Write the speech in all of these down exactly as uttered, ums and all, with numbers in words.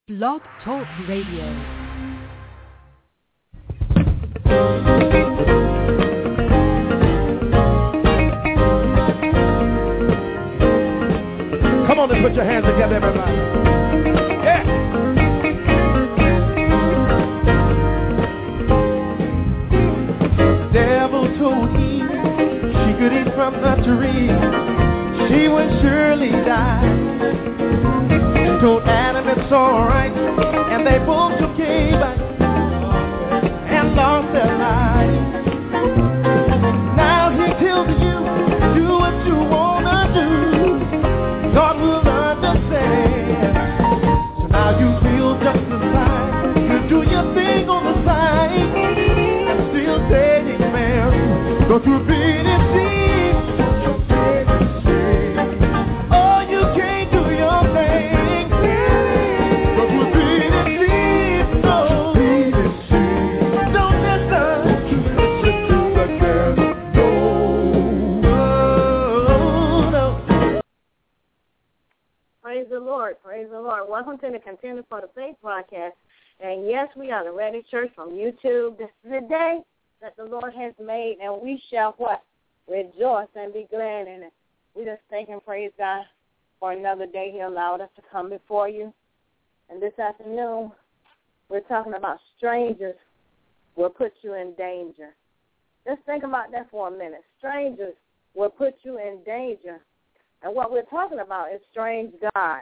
Blog Talk Radio. Come on and put your hands together, everybody. Yeah. The devil told Eve she could eat from the tree. She would surely die. He told Adam it's alright, and they both took a bite and lost their lives. Now he tells you, do what you wanna do. God will understand. So now you feel just as fine. You do your thing on the side and still say amen. Go through being in deep. Oh, you can't do your thing. Go through being in deep. No, don't listen to the girl. No, no. Praise the Lord. Praise the Lord. Welcome to the Contender for the Faith broadcast. And yes, we are the Ready Church from YouTube. This is the day that the Lord has made, and we shall what? Rejoice and be glad in it. We just thank and praise God for another day He allowed us to come before you. And this afternoon, we're talking about strangers will put you in danger. Just think about that for a minute. Strangers will put you in danger. And what we're talking about is strange God.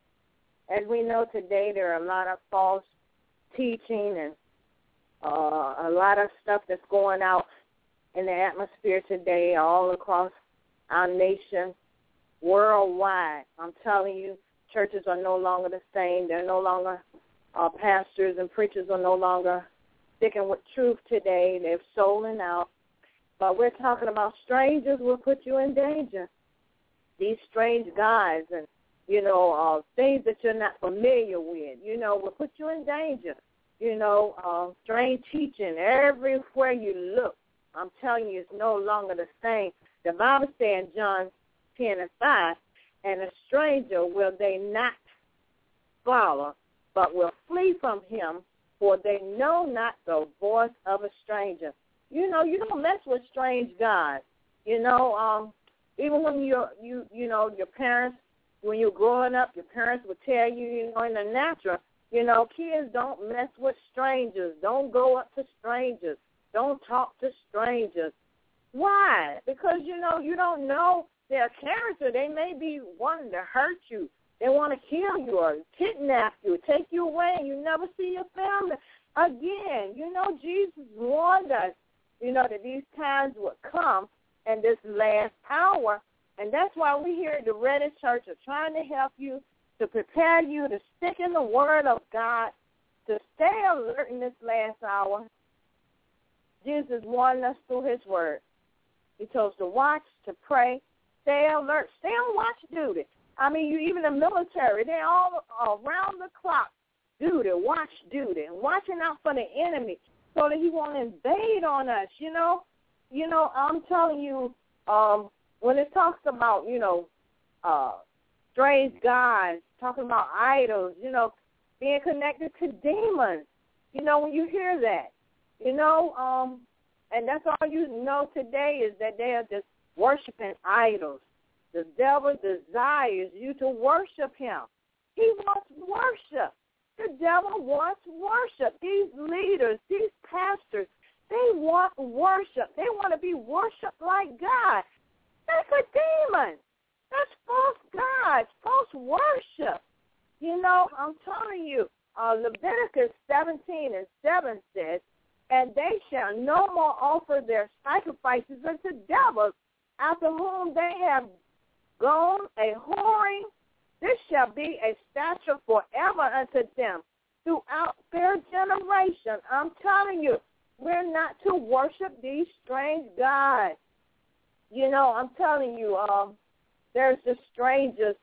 As we know today, there are a lot of false teaching and uh, a lot of stuff that's going out in the atmosphere today all across our nation, worldwide. I'm telling you, churches are no longer the same. They're no longer, uh, pastors and preachers are no longer sticking with truth today. They're souling out. But we're talking about strangers will put you in danger. These strange guys and, you know, uh, things that you're not familiar with, you know, will put you in danger. You know, uh, strange teaching everywhere you look. I'm telling you, it's no longer the same. The Bible says in John ten and five, and a stranger will they not follow, but will flee from him, for they know not the voice of a stranger. You know, you don't mess with strange guys. You know, um, even when you're, you, you know, your parents, when you're growing up, your parents would tell you, you know, in the natural, you know, kids don't mess with strangers. Don't go up to strangers. Don't talk to strangers. Why? Because, you know, you don't know their character. They may be wanting to hurt you. They want to kill you or kidnap you, take you away, and you never see your family again. You know, Jesus warned us, you know, that these times would come in this last hour. And that's why we here at the Ready Church are trying to help you, to prepare you to stick in the Word of God, to stay alert in this last hour. Jesus warned us through His Word. He told us to watch, to pray, stay alert, stay on watch duty. I mean, you even the military, they're all around the clock duty, watch duty, and watching out for the enemy so that he won't invade on us, you know. You know, I'm telling you, um, when it talks about, you know, uh, strange gods, talking about idols, you know, being connected to demons, you know, when you hear that, you know, um, and that's all you know today is that they are just worshiping idols. The devil desires you to worship him. He wants worship. The devil wants worship. These leaders, these pastors, they want worship. They want to be worshipped like God. That's a demon. That's false gods, false worship. You know, I'm telling you, uh, Leviticus seventeen and seven says, and they shall no more offer their sacrifices unto devils, after whom they have gone a whoring. This shall be a statute forever unto them throughout their generation. I'm telling you, we're not to worship these strange gods. You know, I'm telling you, um, there's the strangers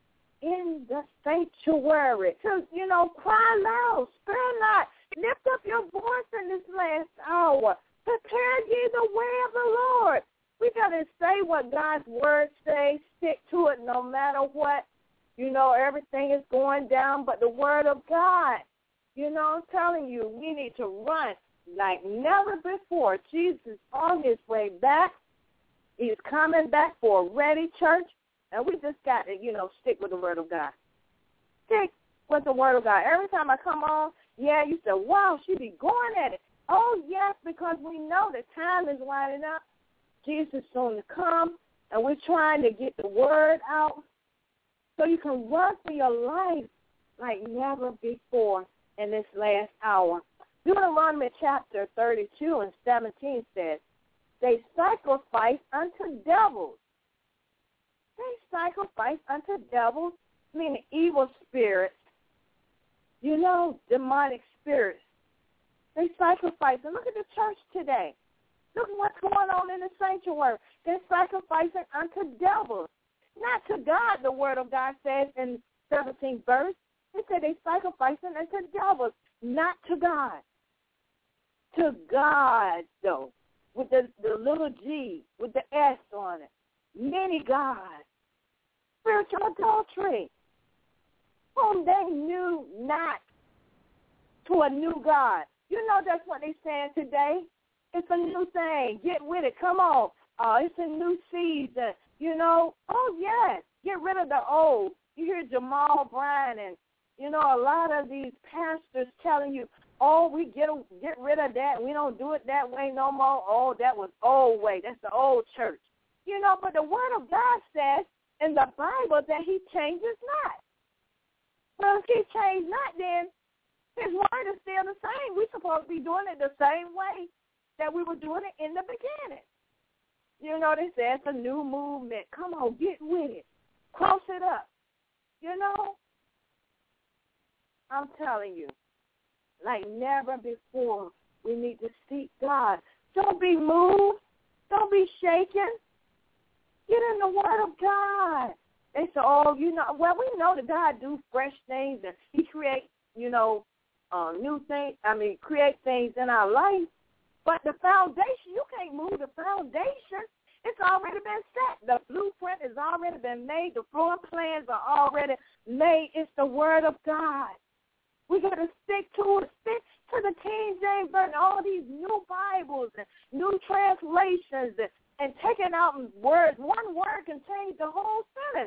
in the sanctuary. So, you know, cry loud, spare not. Lift up your voice in this last hour. Prepare ye the way of the Lord. We got to say what God's word says, stick to it no matter what. You know, everything is going down but the word of God. You know, I'm telling you, we need to run like never before. Jesus is on his way back. He's coming back for a ready church. And we just got to, you know, stick with the word of God. Stick with the word of God. Every time I come on, yeah, you say, wow, she be going at it. Oh, yes, because we know the time is winding up. Jesus is soon to come, and we're trying to get the word out so you can run for your life like never before in this last hour. Deuteronomy chapter thirty-two and seventeen says, they sacrifice unto devils. They sacrifice unto devils, meaning evil spirits, you know, demonic spirits. They sacrifice. And look at the church today. Look at what's going on in the sanctuary. They're sacrificing unto devils. Not to God, the word of God says in seventeenth verse. It said they sacrificing unto devils, not to God. To God, though, with the, the little G, with the S on it. Many gods. Spiritual adultery, whom they knew not, to a new God. You know that's what they're saying today. It's a new thing. Get with it. Come on. Uh, it's a new season. You know, oh, yes, get rid of the old. You hear Jamal Bryan and, you know, a lot of these pastors telling you, oh, we get get rid of that. We don't do it that way no more. Oh, that was old way. That's the old church. You know, but the word of God says in the Bible that he changes not. Well, if he changed not, then his word is still the same. We're supposed to be doing it the same way that we were doing it in the beginning. You know, they say it's a new movement. Come on, get with it. Cross it up. You know, I'm telling you, like never before, we need to seek God. Don't be moved. Don't be shaken. Get in the word of God. They say, oh, you know, well, we know that God do fresh things and he create, you know, uh, new things, I mean, create things in our life. But the foundation, you can't move the foundation. It's already been set. The blueprint has already been made. The floor plans are already made. It's the word of God. We got to stick to it. Stick to the King James Version, all these new Bibles and new translations and, and taking out words. One word can change the whole sentence.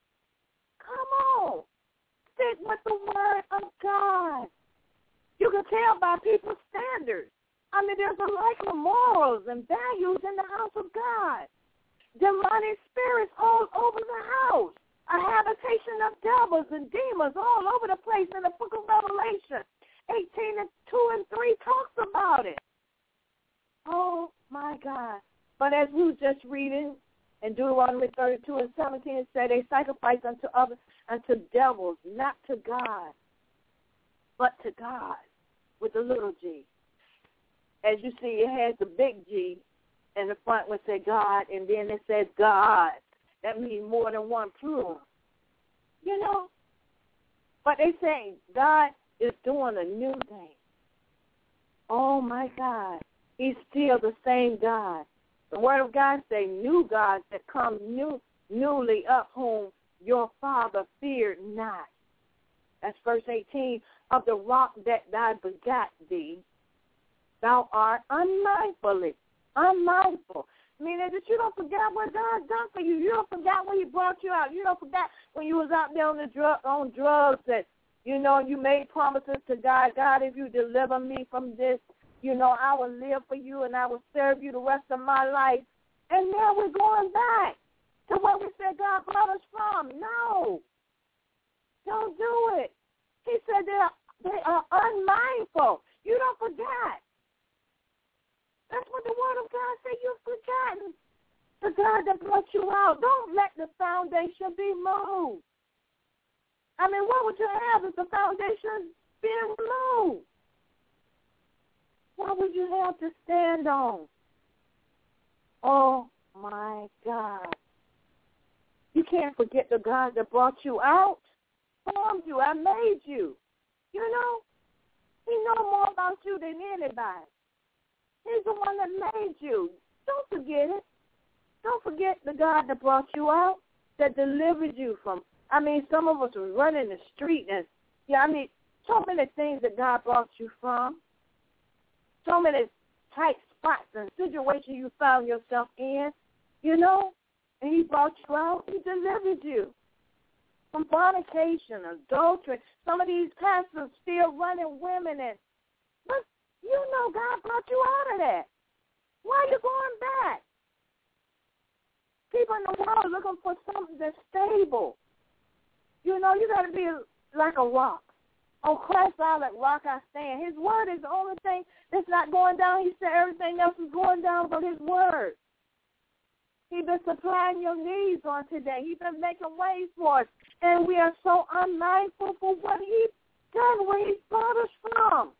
Come on. Stick with the word of God. You can tell by people's standards. I mean, there's a lack of morals and values in the house of God. Demonic spirits all over the house. A habitation of devils and demons all over the place in the book of Revelation. eighteen and two and three talks about it. Oh, my God. But as we were just reading in Deuteronomy thirty-two and seventeen, it said they sacrifice unto others, unto devils, not to God, but to God with a little g. As you see, it has the big G in the front would say God, and then it says God. That means more than one plural. You know? But they say God is doing a new thing. Oh, my God. He's still the same God. The word of God say new gods that come new, newly up, whom your father feared not. That's verse eighteen. Of the rock that thou begot thee, thou art unmindfully, unmindful. Meaning that you don't forget what God done for you. You don't forget when he brought you out. You don't forget when you was out there on the drug on drugs that, you know, you made promises to God. God, if you deliver me from this, you know, I will live for you and I will serve you the rest of my life. And now we're going back to where we said God brought us from. No. Don't do it. He said they are, they are unmindful. You don't forget. That's what the word of God said. You've forgotten the God that brought you out. Don't let the foundation be moved. I mean, what would you have if the foundation being removed? What would you have to stand on? Oh, my God. You can't forget the God that brought you out, formed you, I made you. You know, he knows more about you than anybody. He's the one that made you. Don't forget it. Don't forget the God that brought you out, that delivered you from I mean, some of us were running the street, and, yeah, I mean, so many things that God brought you from, so many tight spots and situations you found yourself in, you know, and he brought you out. He delivered you from fornication, adultery. Some of these pastors still running women, and but you know God brought you out of that. Why are you going back? People in the world looking for something that's stable. You know, you got to be like a rock. On Christ's solid rock I stand. His word is the only thing that's not going down. He said everything else is going down but his word. He's been supplying your needs on today. He's been making ways for us. And we are so unmindful for what he's done, where he's brought us from.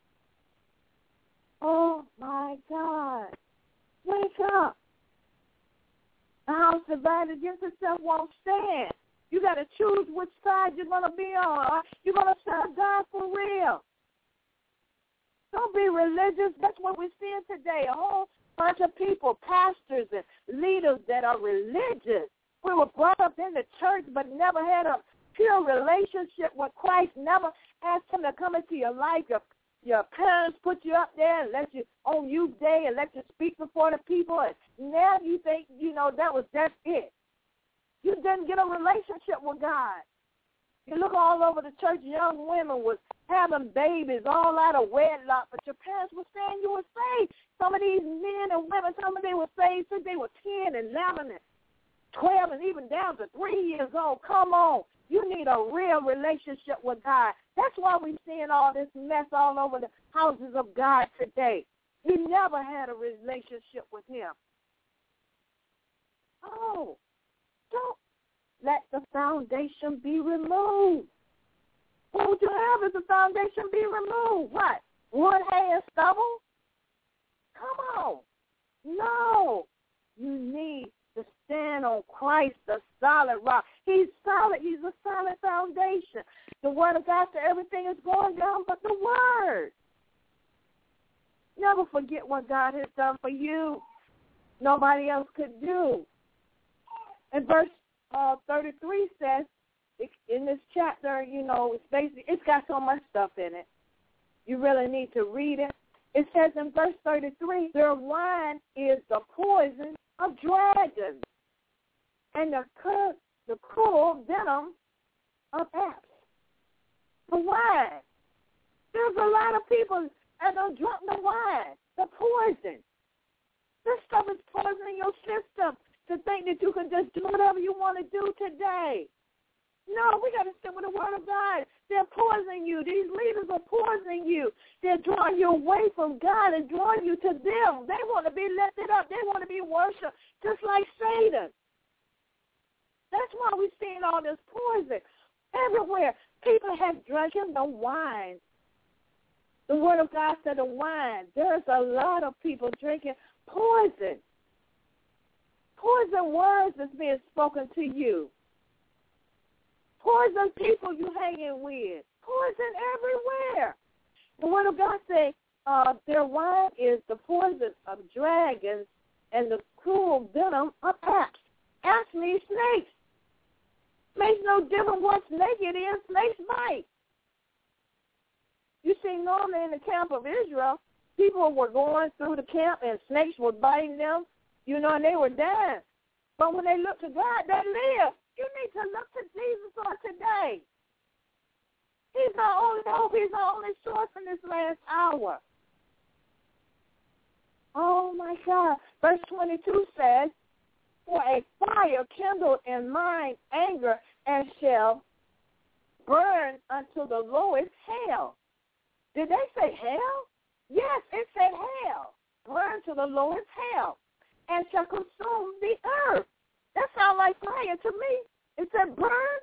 Oh, my God. Wake up. The house divided against itself won't stand. You got to choose which side you're going to be on. You're going to serve God for real. Don't be religious. That's what we're seeing today. A whole bunch of people, pastors and leaders that are religious. We were brought up in the church but never had a pure relationship with Christ, never asked him to come into your life. Your, your parents put you up there and let you on youth day and let you speak before the people. And now you think, you know, that was just it. You didn't get a relationship with God. You look all over the church, young women was having babies all out of wedlock, but your parents were saying you were saved. Some of these men and women, some of them were saved since they were ten and eleven and twelve and even down to three years old. Come on. You need a real relationship with God. That's why we're seeing all this mess all over the houses of God today. You never had a relationship with him. Oh. Don't let the foundation be removed. What would you have if the foundation be removed? What? Wood, hay, and stubble? Come on. No. You need to stand on Christ, the solid rock. He's solid. He's a solid foundation. The word of God said everything is going down but the word. Never forget what God has done for you. Nobody else could do. And verse uh, thirty-three says, in this chapter, you know, it's basically, it's got so much stuff in it. You really need to read it. It says in verse thirty-three, their wine is the poison of dragons and the, cur- the cruel venom of apes. The wine. There's a lot of people that don't drink the wine, the poison. This stuff is poisoning your system. To think that you can just do whatever you want to do today. No, we got to stick with the word of God. They're poisoning you. These leaders are poisoning you. They're drawing you away from God and drawing you to them. They want to be lifted up. They want to be worshipped just like Satan. That's why we're seeing all this poison everywhere. People have drinking the wine. The word of God said the wine. There's a lot of people drinking poison. Poison words is being spoken to you. Poison people you hanging with. Poison everywhere. The word of God says uh, their wine is the poison of dragons and the cruel venom of apes. Apes mean snakes. Makes no difference what snake it is. Snakes bite. You see, normally in the camp of Israel, people were going through the camp and snakes were biting them. You know, and they were dying. But when they look to God, they live. You need to look to Jesus on today. He's our only hope. He's our only source in this last hour. Oh, my God. Verse twenty-two says, for a fire kindled in mine anger and shall burn unto the lowest hell. Did they say hell? Yes, it said hell. Burn to the lowest hell. And shall consume the earth. That sounds like fire to me. It said burn.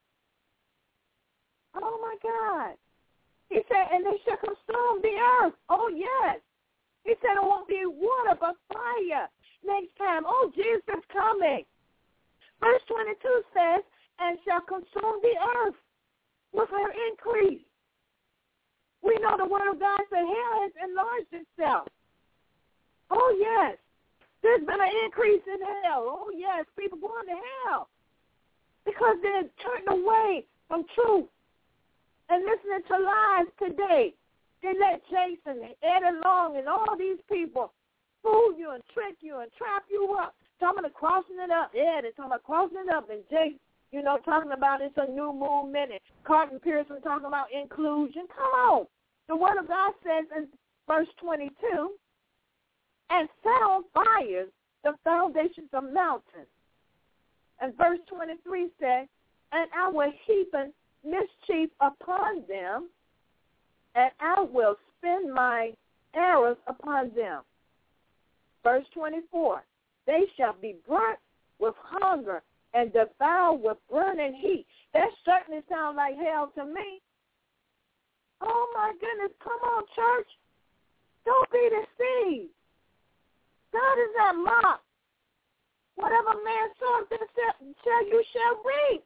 Oh, my God. He said, and they shall consume the earth. Oh, yes. He said it won't be water but fire next time. Oh, Jesus is coming. Verse twenty-two says, and shall consume the earth with her increase. We know the word of God said hell has enlarged itself. Oh, yes. There's been an increase in hell. Oh, yes, people going to hell. because they're turned away from truth and listening to lies today. They let Jason and Eddie Long and all these people fool you and trick you and trap you up, talking about crossing it up. Yeah, they're talking about crossing it up. And Jason, you know, talking about it's a new movement. And Carton Pearson talking about inclusion. Come on. The Word of God says in verse twenty-two, and set on fire the foundations of mountains. And verse twenty-three says, and I will heap mischief upon them, and I will spend my arrows upon them. Verse twenty-four, they shall be burnt with hunger and devoured with burning heat. That certainly sounds like hell to me. Oh, my goodness, come on, church. Don't be deceived. God is not mocked. Whatever man sows, that shall you shall reap.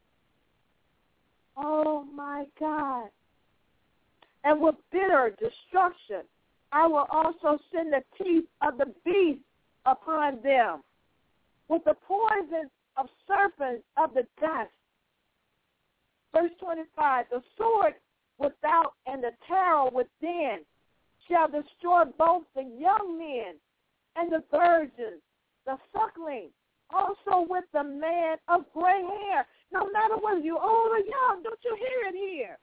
Oh, my God. And with bitter destruction, I will also send the teeth of the beast upon them, with the poison of serpents of the dust. Verse twenty-five, the sword without and the terror within shall destroy both the young men and the virgins, the suckling, also with the man of gray hair. No matter whether you're old or young, don't you hear it here?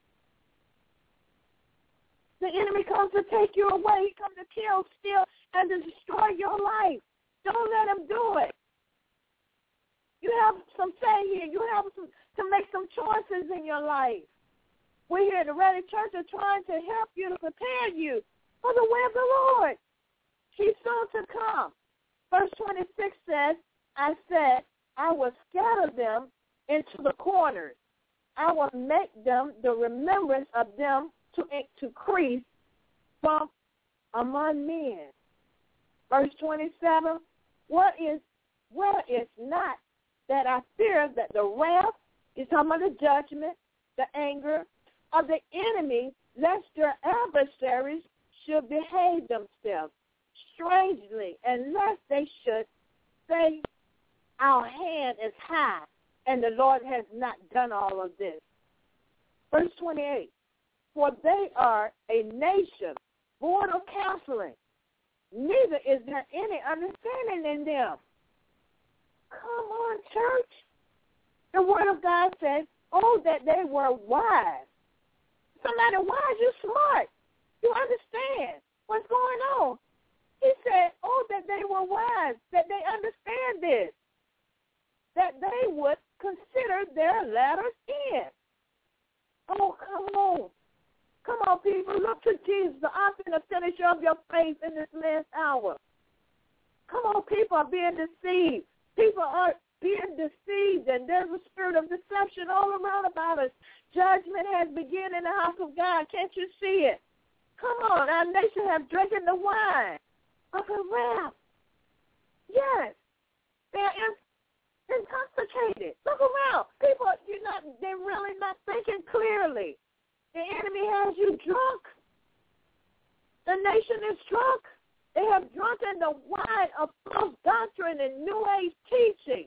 The enemy comes to take you away. He comes to kill, steal, and to destroy your life. Don't let him do it. You have some say here. You have some, to make some choices in your life. We here at the Ready Church are trying to help you, to prepare you for the way of the Lord. He's soon to come. Verse twenty-six says, I said, I will scatter them into the corners. I will make them the remembrance of them to increase from among men. Verse twenty-seven, what is, what is not that I fear that the wrath, is talking about the judgment, the anger of the enemy, lest their adversaries should behave themselves strangely, and lest they should say, our hand is high, and the Lord has not done all of this. Verse twenty-eight, for they are a nation void of counseling, neither is there any understanding in them. Come on, church. The Word of God says, oh, that they were wise. Somebody wise, you're smart. You understand what's going on. He said, oh, that they were wise, that they understand this, that they would consider their latter end. Oh, come on. Come on, people. Look to Jesus, the author and the finisher of your faith in this last hour. Come on, people are being deceived. People are being deceived, and there's a spirit of deception all around about us. Judgment has begun in the house of God. Can't you see it? Come on, our nation have drinking the wine of the wrath. Yes, they're in, intoxicated. Look around. People, you're not, they're really not thinking clearly. The enemy has you drunk. The nation is drunk. They have drunken the wine of false doctrine and New Age teaching.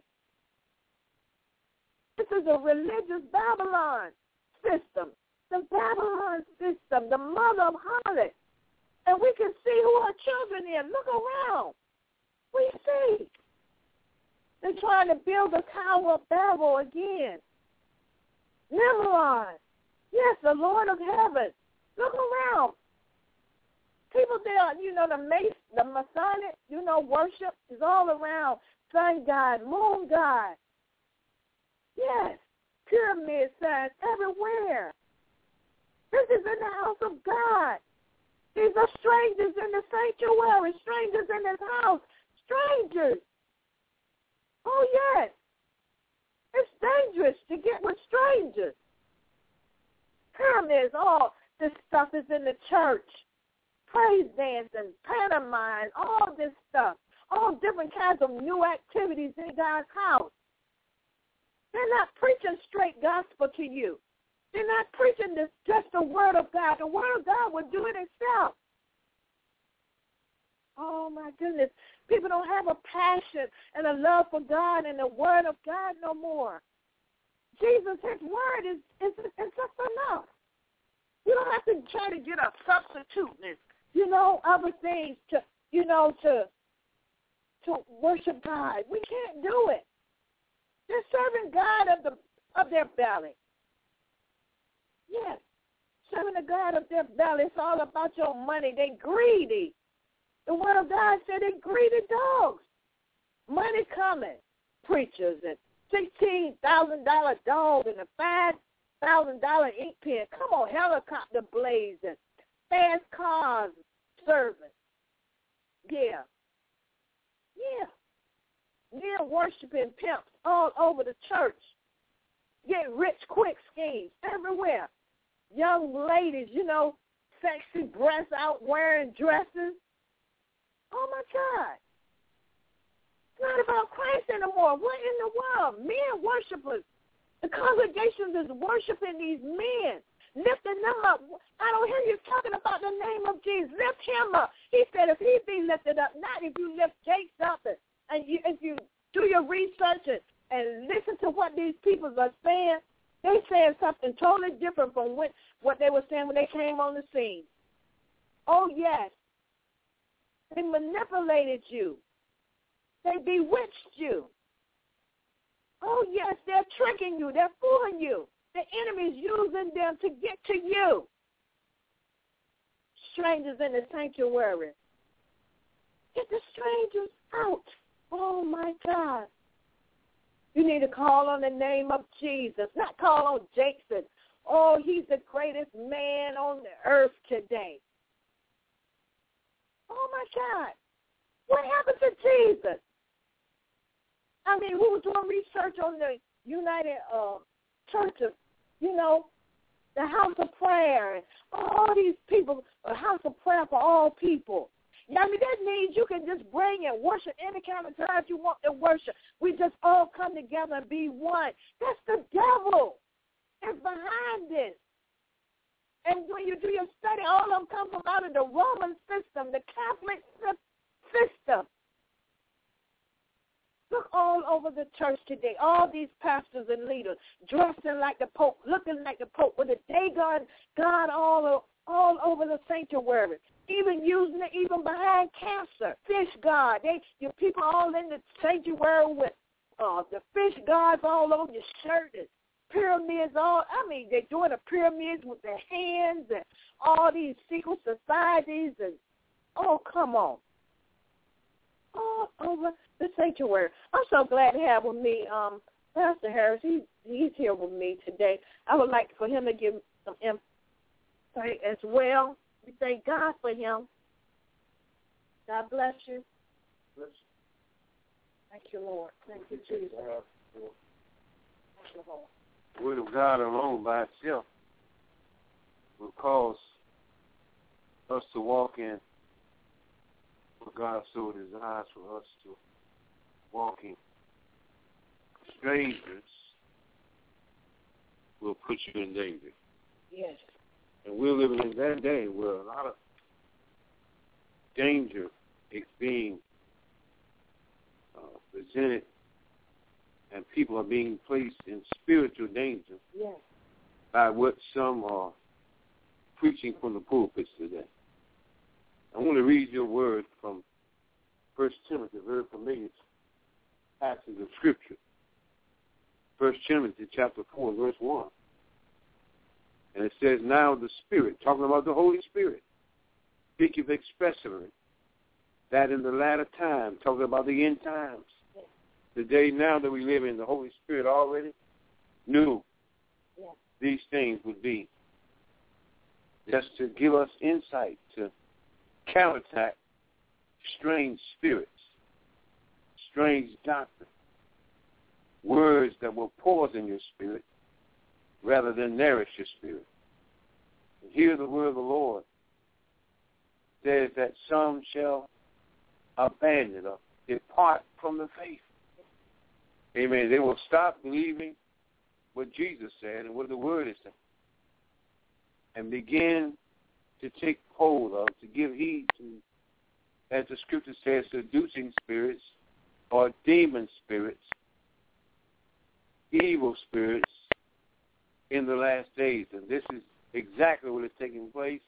This is a religious Babylon system, the Babylon system, the mother of harlots. And we can see who our children are. Look around. We see. They're trying to build the Tower of Babel again. Nimrod. Yes, the Lord of heaven. Look around. People there, you know, the Mace, the Masonic, you know, worship is all around. Sun God, moon God. Yes, pyramid signs everywhere. This is in the house of God. These are strangers in the sanctuary, strangers in his house, strangers. Oh, yes. It's dangerous to get with strangers. Pyramids, all this stuff is in the church. Praise dancing, pantomime, all this stuff, all different kinds of new activities in God's house. They're not preaching straight gospel to you. They're not preaching this, just the Word of God. The Word of God will do it itself. Oh, my goodness. People don't have a passion and a love for God and the Word of God no more. Jesus, his word is, is, is just enough. You don't have to try to get a substitute and, you know, other things to, you know, to to worship God. We can't do it. They're serving God of the of their belly. Yes, serving the God of their belly. It's all about your money. They greedy. The word of God said they greedy dogs. Money coming. Preachers and sixteen thousand dollar dog and a five thousand dollar ink pen. Come on, helicopter blazing, fast cars serving. Yeah, yeah. Men worshiping pimps all over the church. Get rich quick schemes everywhere. Young ladies, you know, sexy breasts out wearing dresses. Oh my God. It's not about Christ anymore. What in the world? Men worshipers. The congregation is worshiping these men, lifting them up. I don't hear you talking about the name of Jesus. Lift him up. He said if he be lifted up, not if you lift Jakes up and, and you, if you do your research and, and listen to what these people are saying, they're saying something totally different from what, what they were saying when they came on the scene. Oh, yes. They manipulated you. They bewitched you. Oh, yes, they're tricking you. They're fooling you. The enemy's using them to get to you. Strangers in the sanctuary. Get the strangers out. Oh, my God. You need to call on the name of Jesus, not call on Jason. Oh, he's the greatest man on the earth today. Oh, my God. What happened to Jesus? I mean, we were doing research on the United uh, Church of, you know, the House of Prayer, and all these people, a House of Prayer for all people. Yeah, I mean, that means you can just bring and worship any kind of time you want to worship. We just all come together and be one. That's the devil. It's behind this. And when you do your study, all of them come from out of the Roman system, the Catholic system. Look all over the church today, all these pastors and leaders dressing like the Pope, looking like the Pope, with a Dagon God all, all over the sanctuary, even using it even behind cancer. Fish God. They, your people all in the sanctuary with uh, the fish gods all over your shirt and pyramids all. I mean, they're doing the pyramids with their hands and all these secret societies. And oh, come on. All over the sanctuary. I'm so glad to have with me um, Pastor Harris. He, he's here with me today. I would like for him to give some insight as well. We thank God for him. God bless you. Bless you. Thank you, Lord. Thank you, Jesus. The word of God alone by itself will cause us to walk in what God so desires for us to walk in. Strangers will put you in danger. Yes. And we're living in that day where a lot of danger is being uh, presented and people are being placed in spiritual danger yes. by what some are preaching from the pulpits today. I want to read your word from First Timothy, a very familiar passage of Scripture. First Timothy chapter four, verse one. And it says, now the Spirit, talking about the Holy Spirit, speaketh expressly that in the latter time, talking about the end times, yes. the day now that we live in, the Holy Spirit already knew yes. these things would be. Just to give us insight to counterattack strange spirits, strange doctrine, words that will poison your spirit rather than nourish your spirit. And here the word of the Lord says that some shall abandon or depart from the faith. Amen. They will stop believing what Jesus said and what the word is saying and begin to take hold of, to give heed to, as the scripture says, seducing spirits or demon spirits, evil spirits in the last days. And this is exactly what is taking place.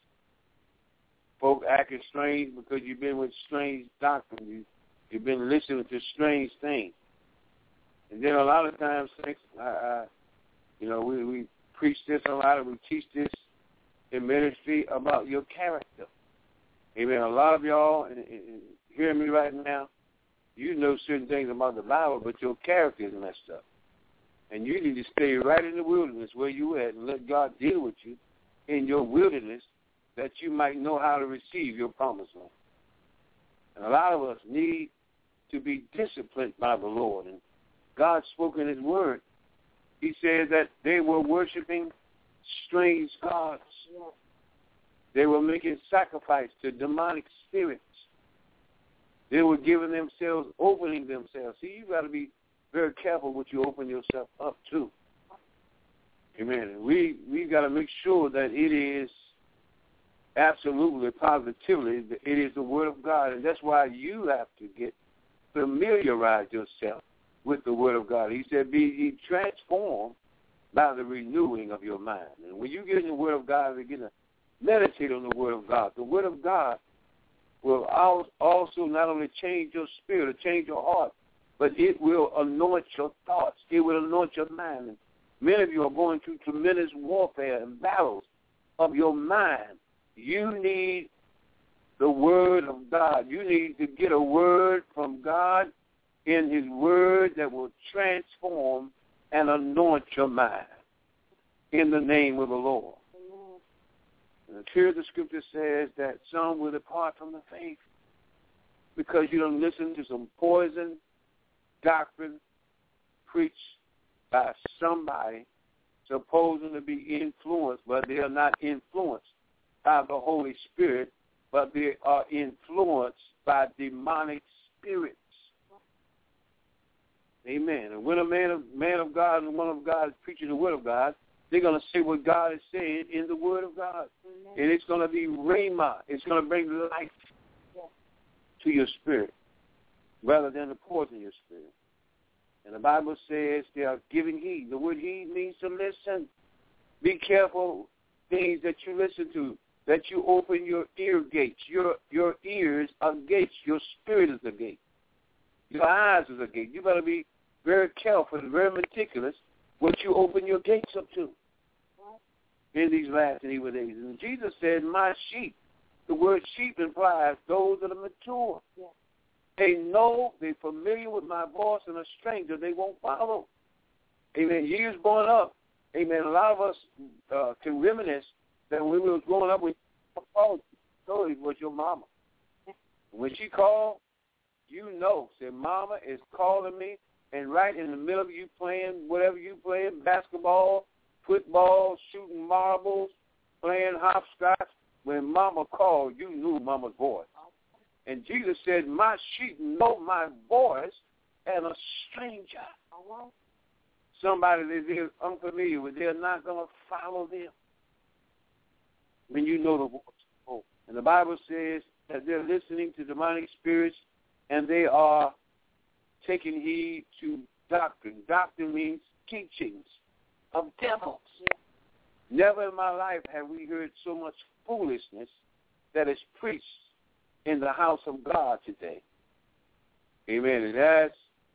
Folk acting strange because you've been with strange doctrine. You, you've been listening to strange things. And then a lot of times, I, I, you know, we, we preach this a lot, and we teach this in ministry about your character. Amen. A lot of y'all, and, and, and hearing me right now, you know certain things about the Bible, but your character is messed up. And you need to stay right in the wilderness where you at and let God deal with you in your wilderness that you might know how to receive your promised land. And a lot of us need to be disciplined by the Lord. And God spoke in his word. He said that they were worshiping strange gods. They were making sacrifice to demonic spirits. They were giving themselves, opening themselves. See, you got to be very careful what you open yourself up to. Amen. And we we got to make sure that it is absolutely, positively, it is the Word of God. And that's why you have to get familiarized yourself with the Word of God. He said, be ye transformed by the renewing of your mind. And when you get in the Word of God and begin to meditate on the Word of God, the Word of God will also not only change your spirit or change your heart, but it will anoint your thoughts. It will anoint your mind. And many of you are going through tremendous warfare and battles of your mind. You need the Word of God. You need to get a word from God in his word that will transform and anoint your mind in the name of the Lord. And here the scripture says that some will depart from the faith because you don't listen to some poison doctrine preached by somebody supposing to be influenced, but they are not influenced by the Holy Spirit, but they are influenced by demonic spirits. Amen. And when a man of man of God and woman of God is preaching the Word of God, they're going to say what God is saying in the Word of God. Amen. And it's going to be rhema. It's going to bring life yeah. to your spirit rather than to poison your spirit. And the Bible says they are giving heed. The word heed means to listen. Be careful things that you listen to, that you open your ear gates. Your, your ears are gates. Your spirit is a gate. Your eyes is a gate. You got to be very careful and very meticulous what you open your gates up to in these last and evil days. And Jesus said, my sheep, the word sheep implies those that are mature. Yeah. They know, they're familiar with my voice, and a stranger they won't follow. Amen. Years growing up, amen, a lot of us uh, can reminisce that when we were growing up, we called was your mama. When she called, you know, said, Mama is calling me, and right in the middle of you playing whatever you playing, basketball, football, shooting marbles, playing hopscotch, when Mama called, you knew Mama's voice. And Jesus said, my sheep know my voice, and a stranger, somebody that they're unfamiliar with, they're not going to follow them when you know the voice. And the Bible says that they're listening to demonic spirits, and they are taking heed to doctrine. Doctrine means teachings of devils. Never in my life have we heard so much foolishness that is preached in the house of God today. Amen. And that's,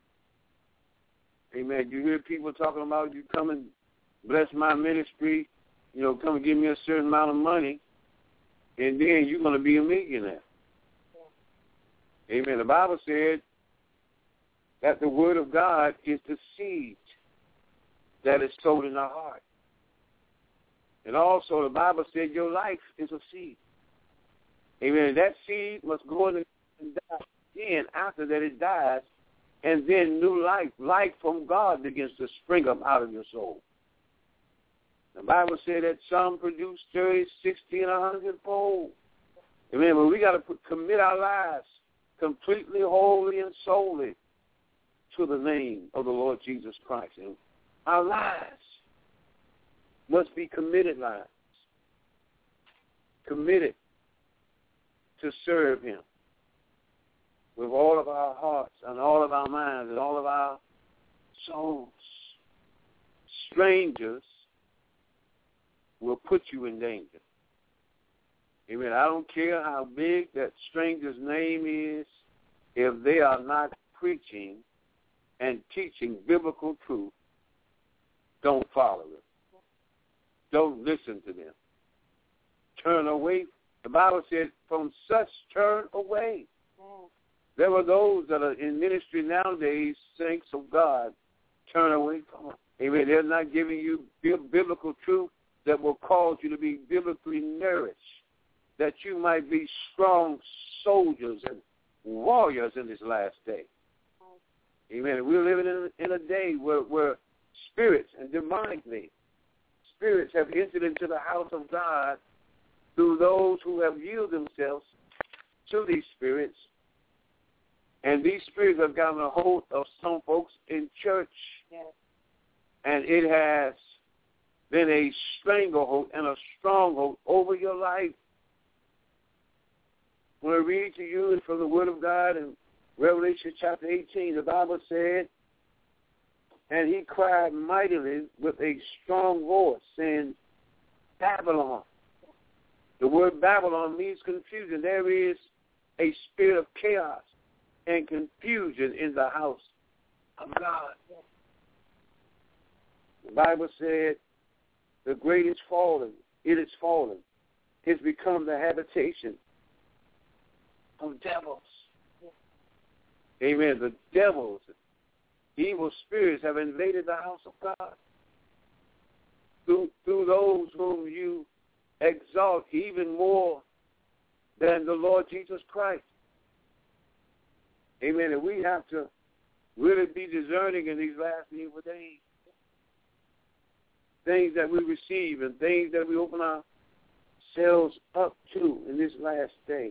amen, you hear people talking about you come and bless my ministry, you know, come and give me a certain amount of money, and then you're going to be a millionaire. Amen. The Bible said that the Word of God is the seed that is sown in our heart. And also the Bible said your life is a seed. Amen. That seed must go in and die. Then after that it dies, and then new life, life from God begins to spring up out of your soul. The Bible said that some produce thirty, sixty, and a hundred fold. Amen. But we got to put, commit our lives completely, wholly, and solely to the name of the Lord Jesus Christ. And our lives must be committed lives, committed to serve him with all of our hearts and all of our minds and all of our souls. Strangers will put you in danger. Amen. I don't care how big that stranger's name is, if they are not preaching and teaching biblical truth, don't follow them. Don't listen to them. Turn away. The Bible says, from such turn away. Mm. There are those that are in ministry nowadays, saints of God, turn away from them. Amen. They're not giving you biblical truth that will cause you to be biblically nourished, that you might be strong soldiers and warriors in this last day. Amen. We're living in a, in a day where, where spirits and demonic beings, spirits have entered into the house of God through those who have yielded themselves to these spirits. And these spirits have gotten a hold of some folks in church. Yes. And it has been a stranglehold and a stronghold over your life. When I read to you from the Word of God in Revelation chapter eighteen, the Bible said, and he cried mightily with a strong voice, saying, Babylon. The word Babylon means confusion. There is a spirit of chaos and confusion in the house of God. The Bible said, the great is fallen. It is fallen. It's become the habitation of devils. Amen. The devils, evil spirits have invaded the house of God. Through, through those whom you exalt even more than the Lord Jesus Christ. Amen. And we have to really be discerning in these last and evil days. Things that we receive and things that we open ourselves up to in this last day.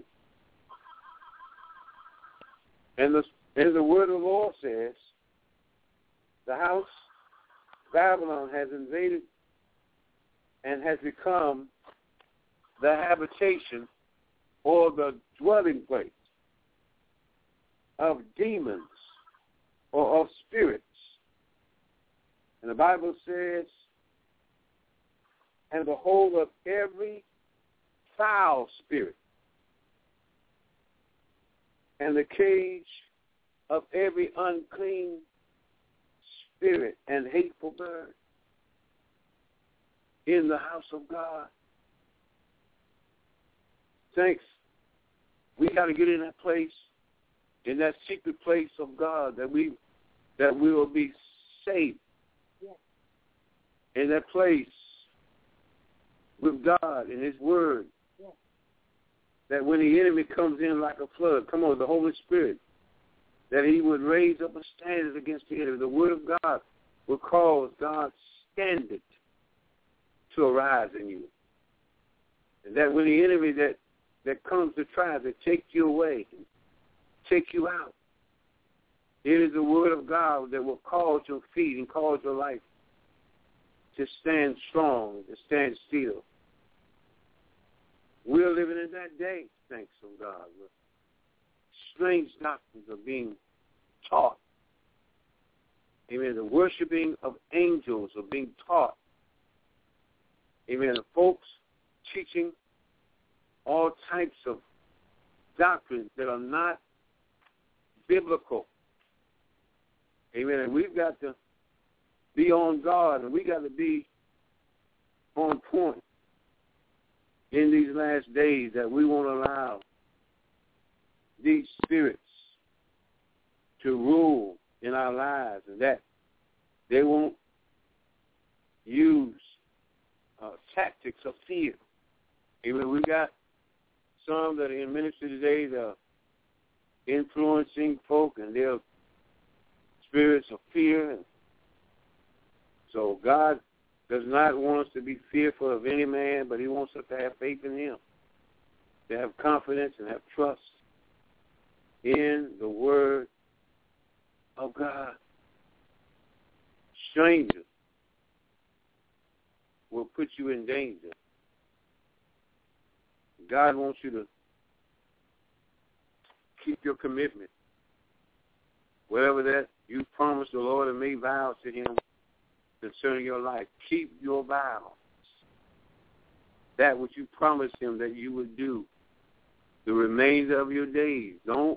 And the, as the word of the Lord says, the house Babylon has invaded and has become the habitation or the dwelling place of demons or of spirits. And the Bible says, and the whole of every foul spirit and the cage of every unclean spirit and hateful bird in the house of God. Thanks. We got to get in that place, in that secret place of God, that we that we will be safe. Yes. In that place with God and His Word. Yes. That when the enemy comes in like a flood, come on, the Holy Spirit, that He would raise up a standard against the enemy. The Word of God will cause God's standard to arise in you. And that when the enemy that, that comes to try to take you away, take you out, it is the Word of God that will cause your feet and cause your life to stand strong, to stand still. We're living in that day, thanks to God. Strange doctrines are being taught. Amen. The worshiping of angels are being taught. Amen. The folks teaching all types of doctrines that are not biblical. Amen. And we've got to be on guard, and we got to be on point in these last days, that we won't allow these spirits to rule in our lives, and that they won't use uh, tactics of fear. Amen. We got some that are in ministry today that are influencing folk, and they're spirits of fear. And so God does not want us to be fearful of any man, but He wants us to have faith in Him, to have confidence and have trust in the Word of God. Strangers will put you in danger. God wants you to keep your commitment. Whatever that you promised the Lord and made vows to Him concerning your life, keep your vows. that which you promised him that you would do the remainder of your days. Don't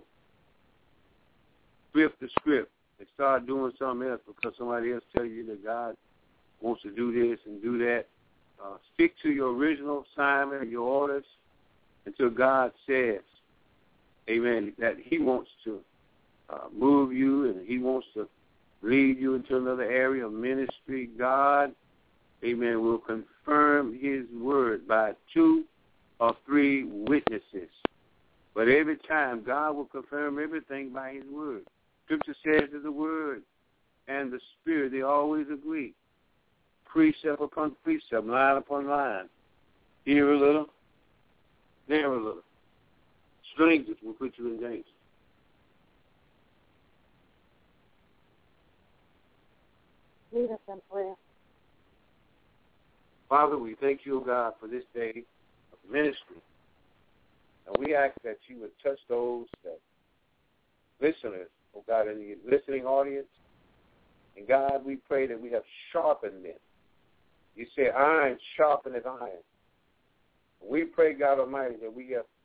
flip the script and start doing something else because somebody else tells you that God wants to do this and do that. Uh, stick to your original assignment and your orders until God says, amen, that he wants to uh, move you and he wants to lead you into another area of ministry. God, amen, will confirm his word by two or three witnesses. But every time, God will confirm everything by his word. Scripture says that the word and the spirit, they always agree. Precept upon precept, line upon line. Here a little, there a little. Strangers will put you in danger. Lead us in prayer. Father, we thank you, God, for this day of ministry. And we ask that you would touch those that listeners, oh God, in the listening audience. And God, we pray that we have sharpened them. You say iron sharpeneth iron. We pray, God Almighty, that we have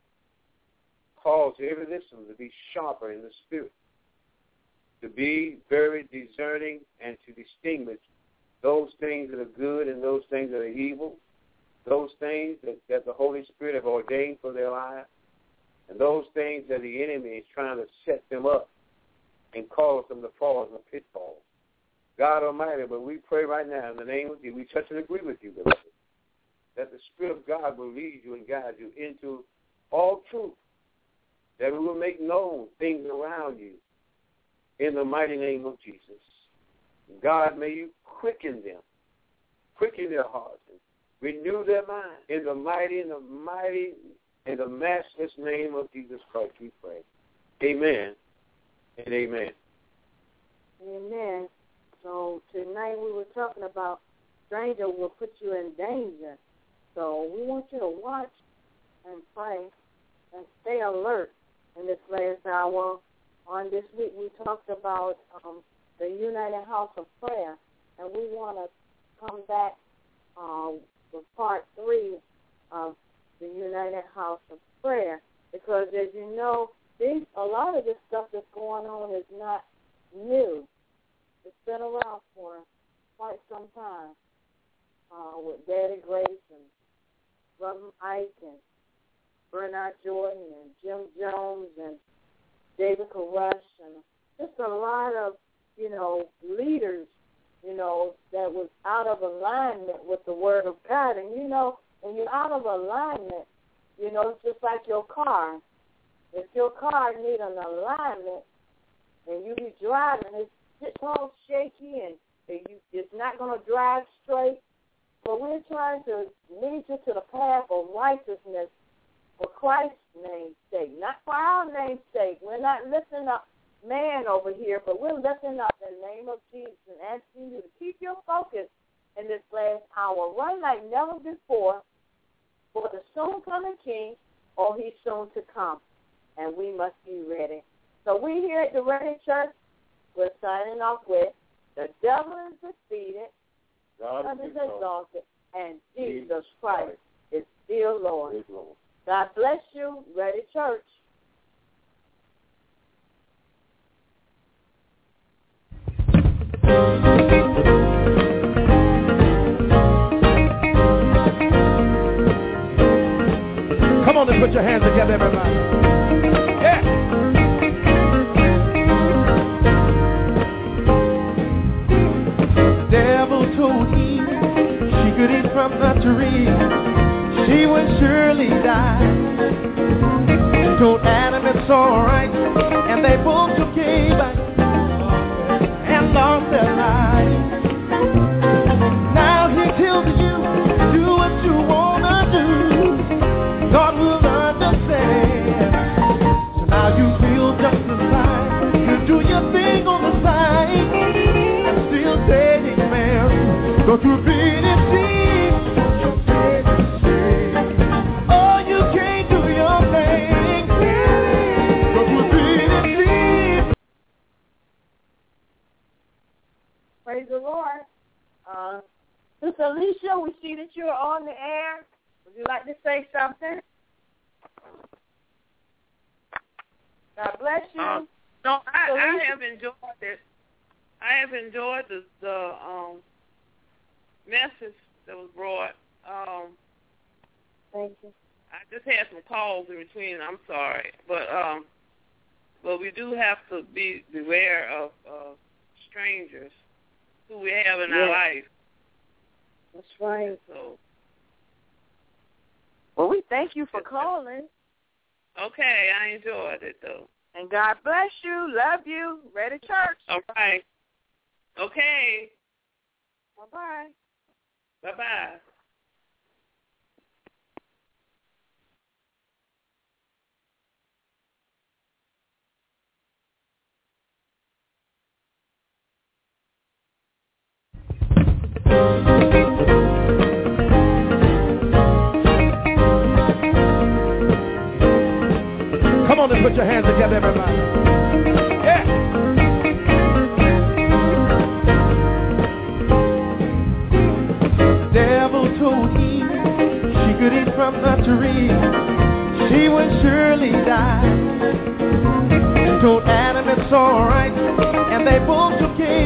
caused every listener to be sharper in the spirit, to be very discerning and to distinguish those things that are good and those things that are evil, those things that, that the Holy Spirit have ordained for their lives, and those things that the enemy is trying to set them up and cause them to fall in the pitfall. God Almighty, but we pray right now in the name of Jesus, we touch and agree with you, beloved, that the Spirit of God will lead you and guide you into all truth, that we will make known things around you in the mighty name of Jesus. God, may you quicken them, quicken their hearts, and renew their mind in the mighty, in the mighty, in the matchless name of Jesus Christ, we pray. Amen and amen. Amen. So tonight we were talking about stranger will put you in danger. So we want you to watch and pray and stay alert in this last hour. On this week we talked about um, the United House of Prayer, and we want to come back um, with part three of the United House of Prayer, because as you know, these, a lot of this stuff that's going on is not new. It's been around for quite some time uh, with Daddy Grace and Brother Ike and Bernard Jordan and Jim Jones and David Koresh and just a lot of, you know, leaders, you know, that was out of alignment with the Word of God. And, you know, when you're out of alignment, you know, it's just like your car. If your car needs an alignment and you be driving, it's it's all shaky and you, it's not going to drive straight. But we're trying to lead you to the path of righteousness for Christ's name's sake, not for our name's sake. We're not lifting up man over here, but we're lifting up the name of Jesus and asking you to keep your focus in this last hour. Run like never before for the soon coming King, or he's soon to come, and we must be ready. So we here at the Ready Church, we're signing off with the devil is defeated, God is exalted, and Jesus Christ is still Lord. God bless you, Ready Church. Come on and put your hands together, everybody. Yeah. Told Eve she could eat from the tree, she would surely die. She told Adam it's alright, and they both took a bite and lost their lives. Now he tells you, do what you wanna do, God will understand. So now you feel justified, you do your thing on the side, and still say amen. Don't you be deceived, don't you be deceived. Oh, you can't do your thing, don't you be deceived. Praise the Lord. Uh, Sister Alicia, we see that you're on the air. Would you like to say something? God bless you. Uh, no, I, So I you have enjoyed it. I have enjoyed the the um, message that was brought. Um, Thank you. I just had some calls in between. I'm sorry, but um, but we do have to be beware of uh, strangers who we have in Yeah. our life. That's right. So Well, we thank you for Yes, calling. okay, I enjoyed it though. And God bless you. Love you. Ready church. All right. Okay. Bye-bye. Bye-bye. Come on and put your hands together, everybody. Yeah. The devil told Eve she could eat from the tree. She would surely die. He told Adam it's all right, and they both took it.